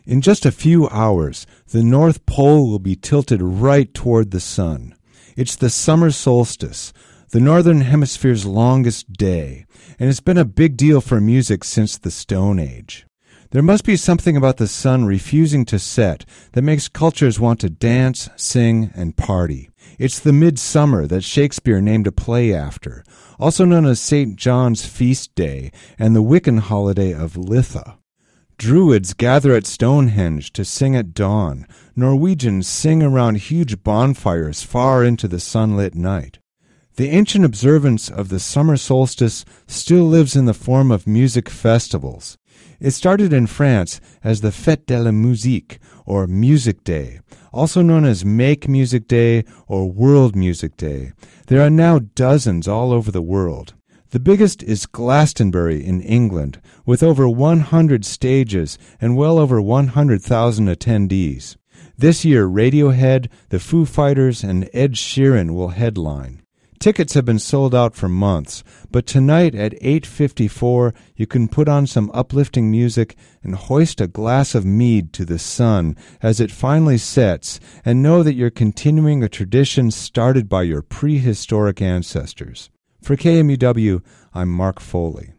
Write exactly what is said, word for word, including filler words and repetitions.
In just a few hours, the North Pole will be tilted right toward the sun. It's the summer solstice, the Northern Hemisphere's longest day, and it's been a big deal for music since the Stone Age. There must be something about the sun refusing to set that makes cultures want to dance, sing, and party. It's the midsummer that Shakespeare named a play after, also known as Saint John's Feast Day and the Wiccan holiday of Litha. Druids gather at Stonehenge to sing at dawn. Norwegians sing around huge bonfires far into the sunlit night. The ancient observance of the summer solstice still lives in the form of music festivals. It started in France as the Fête de la Musique, or Music Day, also known as Make Music Day or World Music Day. There are now dozens all over the world. The biggest is Glastonbury in England, with over one hundred stages and well over one hundred thousand attendees. This year, Radiohead, the Foo Fighters, and Ed Sheeran will headline. Tickets have been sold out for months, but tonight at eight fifty-four you can put on some uplifting music and hoist a glass of mead to the sun as it finally sets, and know that you're continuing a tradition started by your prehistoric ancestors. For K M U W, I'm Mark Foley.